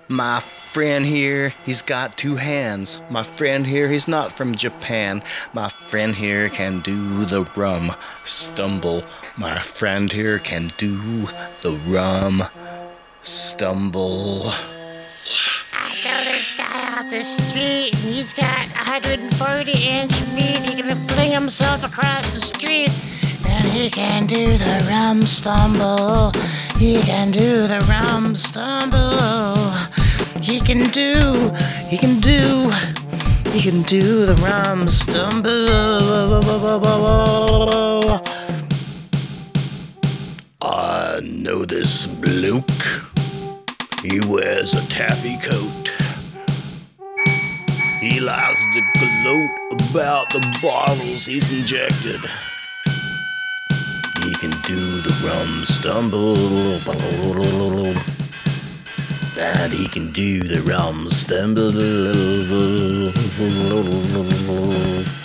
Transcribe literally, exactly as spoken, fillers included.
My friend here, he's got two hands. My friend here, he's not from Japan. My friend here can do the rum stumble. My friend here can do the rum stumble. I know this guy off the street, and he's got one hundred forty inch feet. He can fling himself across the street, and he can do the rum stumble. He can do the rum stumble. He can do, he can do, he can do the rum stumble. I know this bloke. He wears a taffy coat. He likes to gloat about the bottles he's injected. He can do the rum stumble. And he can do the rum stumble.